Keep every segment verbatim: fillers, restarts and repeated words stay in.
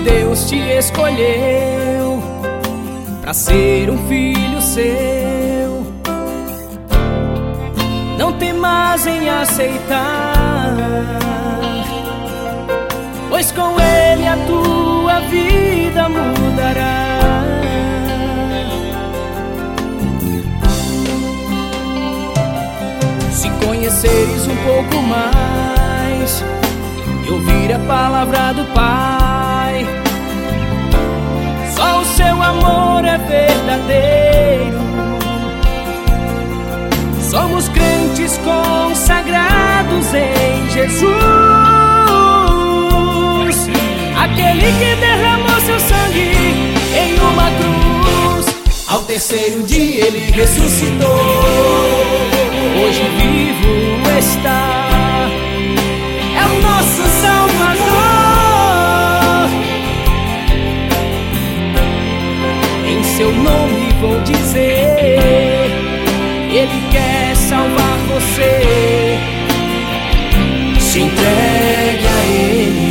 Deus te escolheu pra ser um filho seu. Não temas em aceitar, pois com Ele a tua vida mudará. Se conheceres um pouco mais e ouvir a palavra do Pai, só o seu amor é verdadeiro. Somos crentes consagrados em Jesus, aquele que derramou seu sangue em uma cruz. Ao terceiro dia ele ressuscitou, hoje vivo está, é o nosso Salvador. Em seu nome vou dizer, Ele quer salvar você. Se entregue a Ele.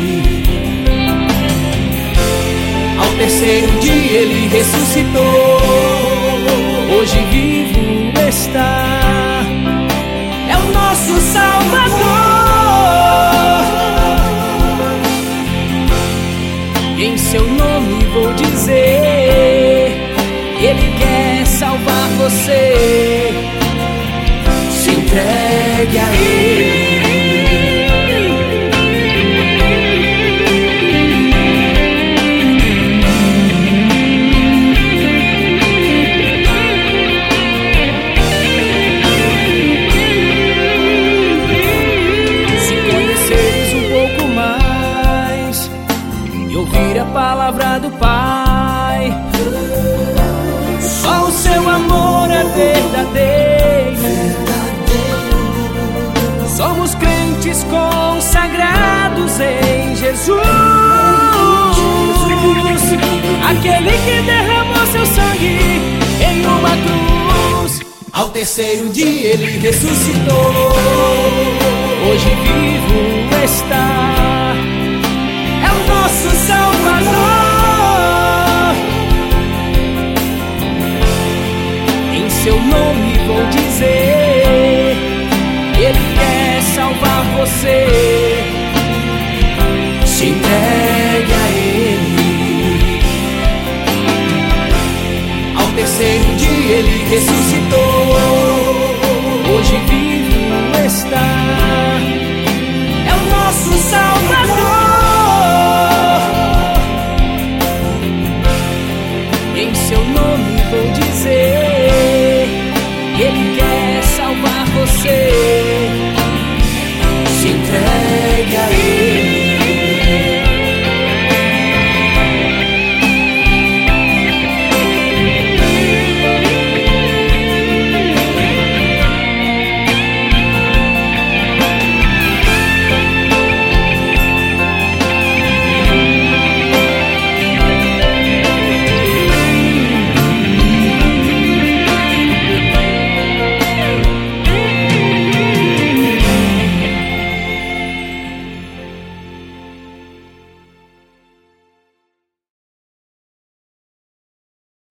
Ao terceiro dia Ele ressuscitou, hoje vivo está, é o nosso Salvador. Em seu nome vou dizer, Ele quer salvar você. Se entregue a Ele. Se conheceres um pouco mais e ouvir a palavra do Pai, só o seu amor é verdadeiro. Somos crentes consagrados em Jesus, aquele que derramou seu sangue em uma cruz. Ao terceiro dia ele ressuscitou, hoje vivo está, é o nosso Salvador. Em seu nome vou dizer, Ele quer salvar você. Se entregue a Ele. Ao terceiro dia Ele ressuscitou,